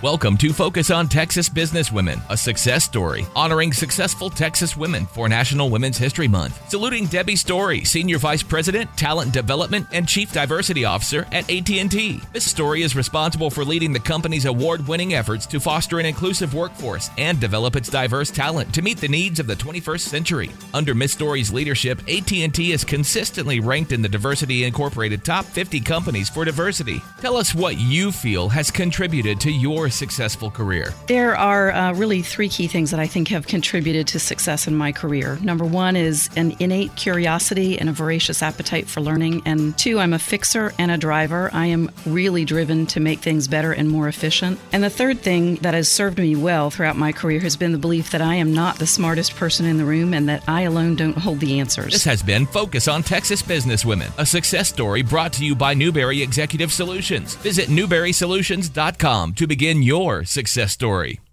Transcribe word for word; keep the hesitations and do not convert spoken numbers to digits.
Welcome to Focus on Texas Businesswomen, a success story honoring successful Texas women for National Women's History Month. Saluting Debbie Story, Senior Vice President, Talent Development, and Chief Diversity Officer at A T and T. Miss Story is responsible for leading the company's award-winning efforts to foster an inclusive workforce and develop its diverse talent to meet the needs of the twenty-first century. Under Miss Story's leadership, A T and T is consistently ranked in the Diversity Incorporated Top fifty Companies for Diversity. Tell us what you feel has contributed to your successful career. There are uh, really three key things that I think have contributed to success in my career. Number one is an innate curiosity and a voracious appetite for learning. And two, I'm a fixer and a driver. I am really driven to make things better and more efficient. And the third thing that has served me well throughout my career has been the belief that I am not the smartest person in the room and that I alone don't hold the answers. This has been Focus on Texas Businesswomen, a success story brought to you by Newberry Executive Solutions. Visit newberry solutions dot com to begin your success story.